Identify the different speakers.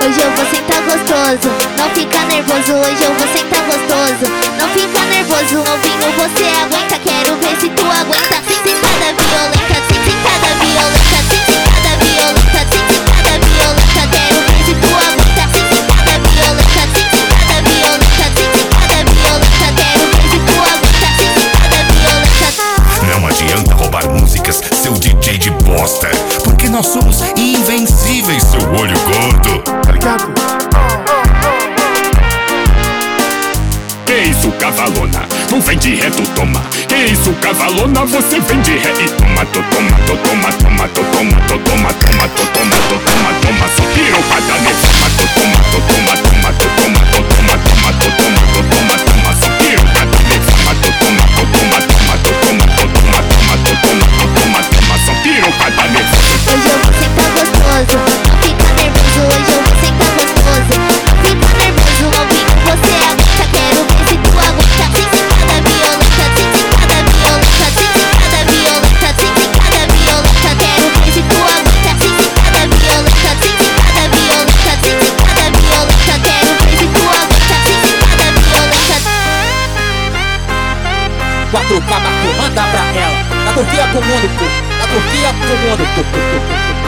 Speaker 1: Hoje eu vou sentar gostoso, não fica nervoso. Hoje eu vou sentar gostoso, não fica nervoso. Novinho, você aguenta, quero ver se tu aguenta. Sentada violenta, sentada violenta, sentada violenta, sentada violenta. Quero ver se tu aguenta. Sentada violenta, sentada violenta, sentada violenta. Quero ver se tu aguenta. Sentada violenta.
Speaker 2: Não adianta roubar músicas, seu DJ de bosta, porque nós somos invencíveis, seu olho gordo. Tá ligado?
Speaker 3: Que isso, cavalona? Não vem de ré, tu toma. Que isso, cavalona? Você vem de ré e toma, toma, toma, toma, toma, toma, toma, toma, toma, toma, toma, só pirocada nessa, toma, toma, toma, toma, toma, toma, toma, toma, toma, só pirocada nessa, toma, toma, toma, toma, toma, toma, toma, toma, só pirocada nessa.
Speaker 1: Hoje eu vou sentar gostoso, não fica nervoso. Hoje eu vou sentar gostoso, não fica nervoso. Novinho, você aguenta, quero ver se tu aguenta. Sentada violenta, sentada violenta, sentada violenta, sentada violenta. Quero ver se tu aguenta. Sentada violenta, sentada violenta, sentada violenta. Quero ver se tu aguenta. Sentada violenta.
Speaker 4: 4K, manda pra ela. Na Turquia pro mundo, pô. Na Turquia pro mundo, pô.